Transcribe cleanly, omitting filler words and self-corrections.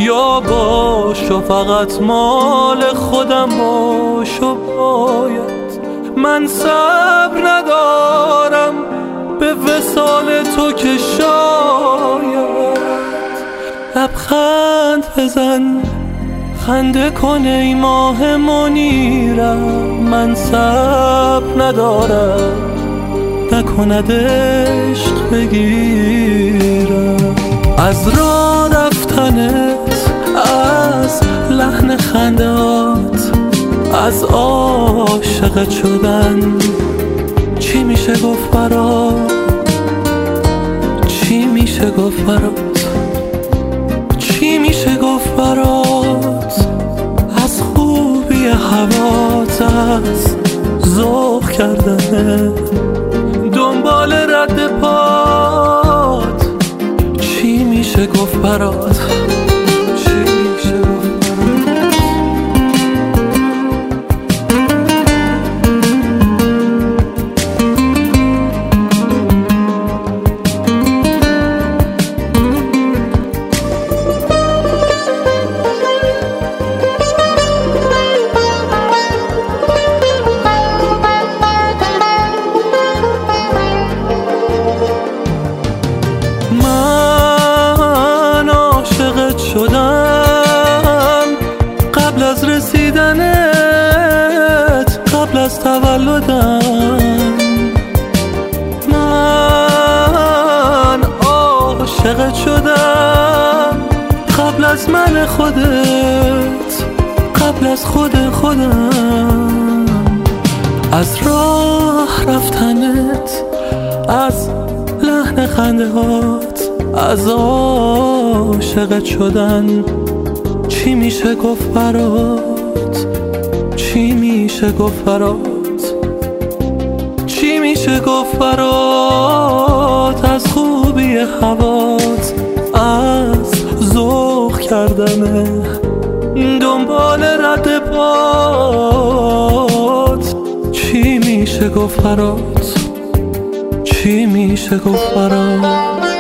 یا باش و فقط مال خودم باش و باید من صبر ندارم به وصال تو که شاید لبخند بزن خنده کن ای ماه منیرم من صبر ندارم نکند عشق بگیرم از راه رفتنت از لحن خندهات از عاشقت شدن چی میشه گفت برات چی میشه گفت برات چی میشه گفت برات از خوبی هوات از ذوق کردن دنبال رد پات چی میشه گفت برات چی میشه گفت برات شدم قبل از رسیدنت قبل از تولدم من عاشقت شدم قبل از من خودت قبل از خودم از راه رفتنت از لحن خنده هات از عاشقت شدن چی میشه گفت برات چی میشه گفت برات چی میشه گفت برات از خوبی هوات از ذوق کردن دنبال رد پات چی میشه گفت برات چی میشه گفت برات